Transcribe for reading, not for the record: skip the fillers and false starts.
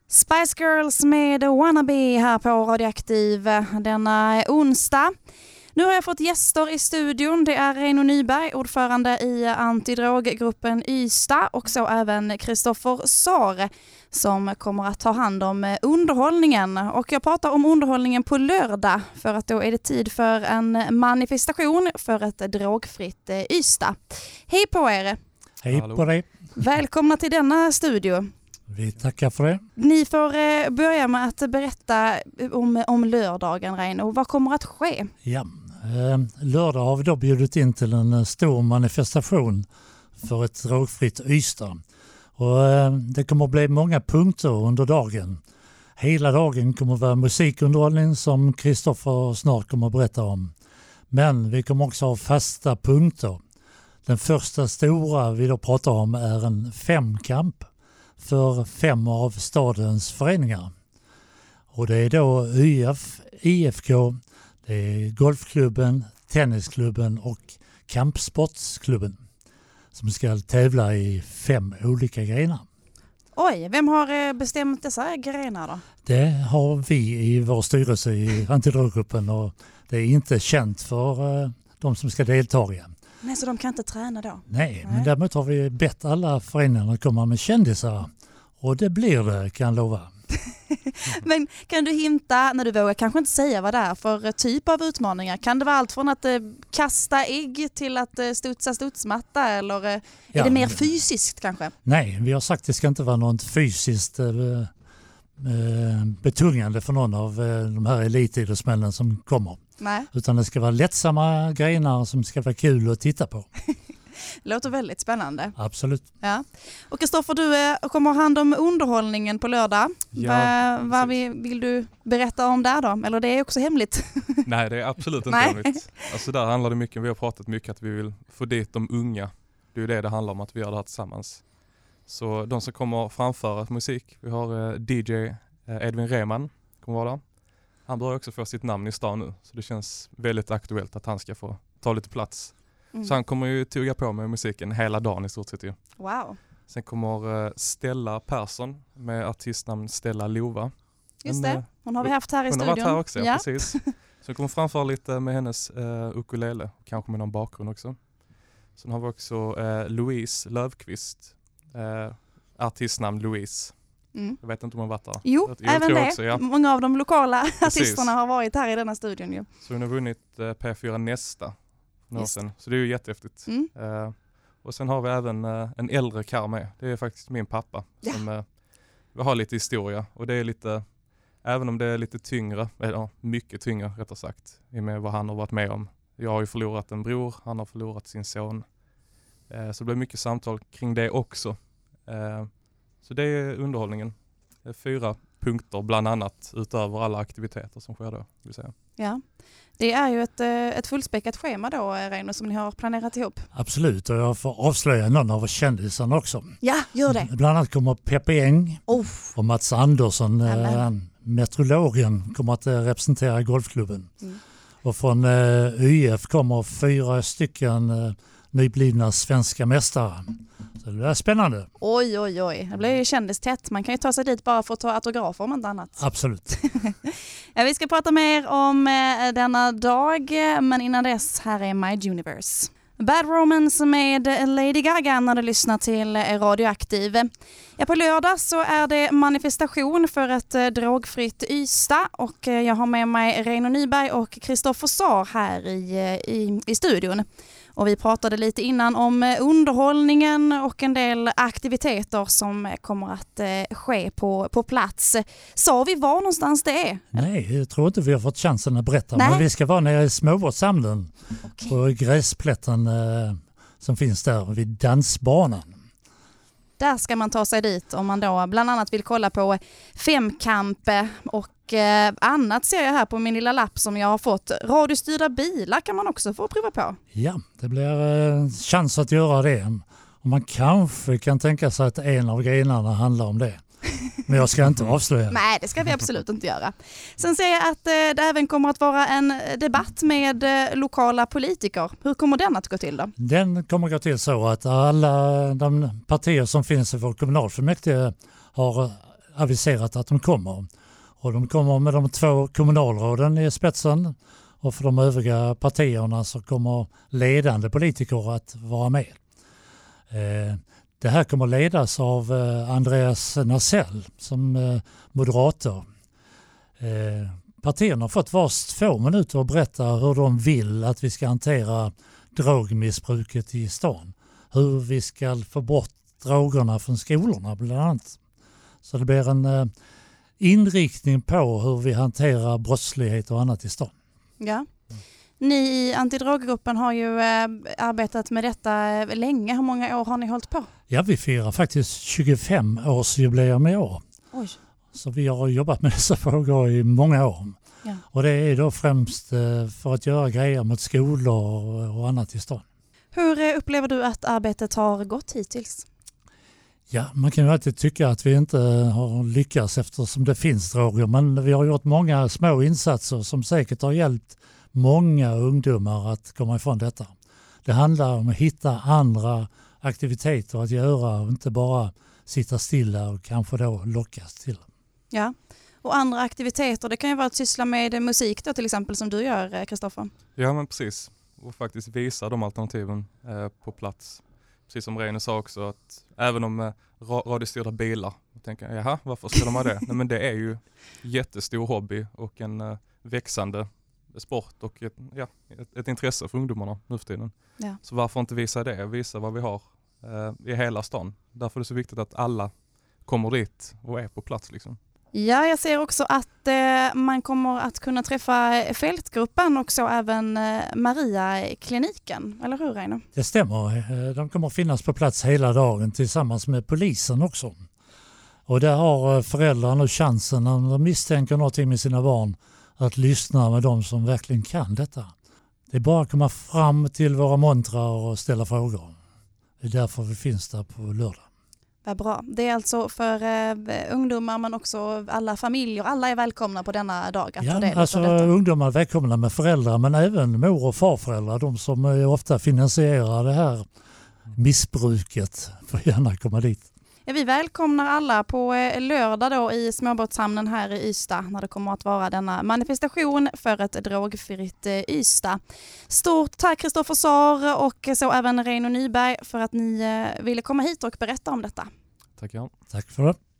Spice Girls med Wannabe här på Radioaktiv denna onsdag. Nu har jag fått gäster i studion. Det är Reino Nyberg, ordförande i antidroggruppen Ystad, och så även Kristoffer Saar som kommer att ta hand om underhållningen. Och jag pratar om underhållningen på lördag för att då är det tid för en manifestation för ett drogfritt Ystad. Hej på er! Hej på dig! Välkomna till denna studio. Vi tackar för det. Ni får börja med att berätta om lördagen, Reino. Vad kommer att ske? Ja, lördag har vi då bjudit in till en stor manifestation för ett drogfritt Ystad. Och det kommer att bli många punkter under dagen. Hela dagen kommer att vara musikunderhållning som Kristoffer snart kommer att berätta om. Men vi kommer också ha fasta punkter. Den första stora vi då pratar om är en femkamp för 5 av stadens föreningar. Och det är då YF, IFK, det är golfklubben, tennisklubben och kampsportsklubben som ska tävla i 5 olika grenar. Oj, vem har bestämt dessa grenar då? Det har vi i vår styrelse i antidroggruppen, och det är inte känt för de som ska delta i. Nej, så de kan inte träna då? Nej, men däremot har vi bett alla föreningarna att komma med kändisar. Och det blir det, kan jag lova. Men kan du hinta, när du vågar kanske inte säga vad det är för typ av utmaningar? Kan det vara allt från att kasta ägg till att studsa studsmatta, eller är det mer fysiskt kanske? Nej, vi har sagt att det ska inte vara något fysiskt betungande för någon av de här elitidrottsmännen som kommer. Nej. Utan det ska vara lättsamma grenar som ska vara kul att titta på. Låter väldigt spännande. Absolut. Ja. Och Kristoffer, du kommer ha hand om underhållningen på lördag. Ja, vad vill du berätta om där då? Eller det är också hemligt? Nej, det är absolut inte hemligt. Alltså där handlar det mycket, vi har pratat mycket att vi vill få dit de unga. Det är ju det handlar om, att vi gör det här tillsammans. Så de som kommer framföra musik, vi har DJ Edvin Rehman kommer vara där. Han börjar också få sitt namn i stan nu, så det känns väldigt aktuellt att han ska få ta lite plats. Så han kommer ju tugga på med musiken hela dagen i stort sett ju. Wow. Sen kommer Stella Persson med artistnamn Stella Lova. Just det, hon har vi haft här i studion. Hon har varit här också, ja. Precis. Så jag kommer framföra lite med hennes ukulele, kanske med någon bakgrund också. Sen har vi också Louise Löfqvist, artistnamn Louise. Jag vet inte om hon har varit där. Jo, även det. Också, ja. Många av de lokala artisterna har varit här i denna studion ju. Så hon har vunnit P4 Nästa några år sedan. Så det är ju jättehäftigt. Och sen har vi även en äldre karl med. Det är faktiskt min pappa som vi har lite historia. Och det är lite, även om det är lite tyngre, mycket tyngre rättare sagt, i med vad han har varit med om. Jag har ju förlorat en bror, han har förlorat sin son. Så det blir mycket samtal kring det också. Så det är underhållningen. Det är 4 punkter bland annat utöver alla aktiviteter som sker då, vill säga. Ja. Det är ju ett fullspäckat schema då, Reino, som ni har planerat ihop. Absolut, och jag får avslöja någon av kändisarna också. Ja, gör det. Bland annat kommer Peppe Eng och Mats Andersson, meteorologen, kommer att representera golfklubben. Och från YF kommer 4 stycken nyblivna svenska mästare. Så det är spännande. Oj. Det blir ju kändistätt. Man kan ju ta sig dit bara för att ta autografer om inte annat. Absolut. Ja, vi ska prata mer om denna dag, men innan dess, här är My Universe. Bad Romance med Lady Gaga när du lyssnar till Radioaktiv. Ja, på lördag så är det manifestation för ett drogfritt Ystad, och jag har med mig Reino Nyberg och Kristoffer Saar här i studion. Och vi pratade lite innan om underhållningen och en del aktiviteter som kommer att ske på plats. Sa vi var någonstans det är? Nej, jag tror inte vi har fått chansen att berätta. Nej. Men vi ska vara nere i småbåtshamnen på gräsplätten som finns där vid dansbanan. Där ska man ta sig dit om man då bland annat vill kolla på femkamp och annat ser jag här på min lilla lapp som jag har fått. Radiostyrda bilar kan man också få prova på. Ja, det blir chans att göra det. Och man kanske kan tänka sig att en av grenarna handlar om det. Men jag ska inte avslöja. Nej, det ska vi absolut inte göra. Sen ser jag att det även kommer att vara en debatt med lokala politiker. Hur kommer den att gå till då? Den kommer att gå till så att alla de partier som finns i vår kommunalfullmäktige har aviserat att de kommer. Och de kommer med de 2 kommunalråden i spetsen, och för de övriga partierna så kommer ledande politiker att vara med. Det här kommer ledas av Andreas Nassell som moderator. Partierna har fått vars 2 minuter att berätta hur de vill att vi ska hantera drogmissbruket i stan. Hur vi ska få bort drogerna från skolorna bland annat. Så det blir en inriktning på hur vi hanterar brottslighet och annat i stan. Ja. Ni i antidroggruppen har ju arbetat med detta länge. Hur många år har ni hållit på? Ja, vi firar faktiskt 25-årsjubileum i år. Oj. Så vi har jobbat med dessa frågor i många år. Ja. Och det är då främst för att göra grejer mot skolor och annat i stan. Hur upplever du att arbetet har gått hittills? Ja, man kan ju alltid tycka att vi inte har lyckats eftersom det finns droger. Men vi har gjort många små insatser som säkert har hjälpt många ungdomar att komma ifrån detta. Det handlar om att hitta andra aktiviteter att göra och inte bara sitta stilla och kanske då lockas till. Ja, och andra aktiviteter, det kan ju vara att syssla med musik då till exempel som du gör, Kristoffer. Ja, men precis. Och faktiskt visa de alternativen på plats. Precis som Reine sa också, att även om radiostyrda bilar, jag tänker jaha, varför ska de ha det? Nej, men det är ju jättestor hobby och en växande sport och ett intresse för ungdomarna nu för tiden. Ja. Så varför inte visa det? Visa vad vi har i hela stan. Därför är det så viktigt att alla kommer dit och är på plats liksom. Ja, jag ser också att man kommer att kunna träffa fältgruppen och så även Maria-kliniken, eller hur Reine? Det stämmer. De kommer att finnas på plats hela dagen tillsammans med polisen också. Och där har föräldrarna nu chansen när de misstänker någonting med sina barn att lyssna med de som verkligen kan detta. Det är bara att komma fram till våra montrar och ställa frågor. Det är därför vi finns där på lördag. Vad bra. Det är alltså för ungdomar men också alla familjer. Alla är välkomna på denna dag att ta del av detta. Ungdomar är välkomna med föräldrar men även mor- och farföräldrar. De som ofta finansierar det här missbruket får gärna komma dit. Ja, vi välkomnar alla på lördag då i småbåtshamnen här i Ystad när det kommer att vara denna manifestation för ett drogfritt Ystad. Stort tack Kristoffer Saar och så även Reino Nyberg för att ni ville komma hit och berätta om detta. Tack ja. Tack för det.